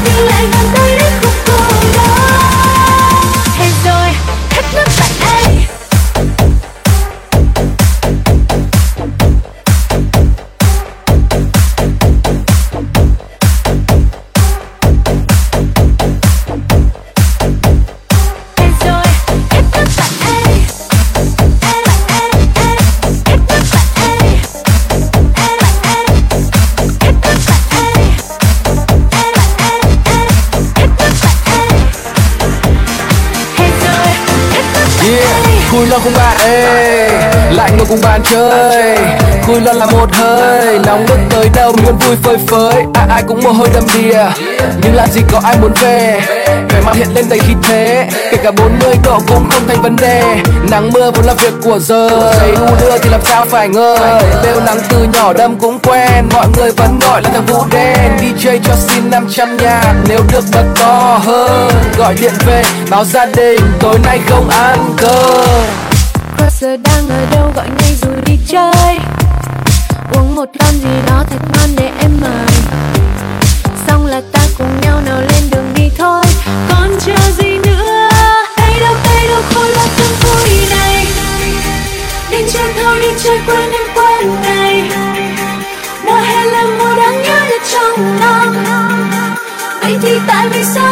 nhưng lại gần đây đến khúc cô đơn. Hay rồi hết nước tại đây. Khui lon cùng bạn ê, lại ngồi cùng bạn chơi. Khui lon là một hơi, nóng nức tới đâu luôn vui phơi phới. Ai cũng mồ hôi đầm đìa, nhưng làm gì có ai muốn về. Vẻ mặt hiện lên đầy khí thế, kể cả 40 độ cũng không thành vấn đề. Nắng mưa vốn là việc của trời, đu đưa thì làm sao phải ngơi. Bêu nắng từ nhỏ đâm cũng quen, mọi người vẫn gọi là thằng Vũ đen. DJ cho xin 500 nhạc, nếu được bật to hơn. Gọi điện về báo gia đình tối nay không ăn cơm. Cô giờ đang ở đâu gọi ngay rồi đi chơi. Uống một lon gì đó thật ngon để em mời. Xong là ta cùng nhau nào lên đường đi thôi. Còn chờ gì nữa. Đây đâu khôi lon tương vui này. Đi chơi thôi đi chơi quên em quên ngày. Mùa hè là mùa đáng nhớ nhất trong năm. Vậy thì tại vì sao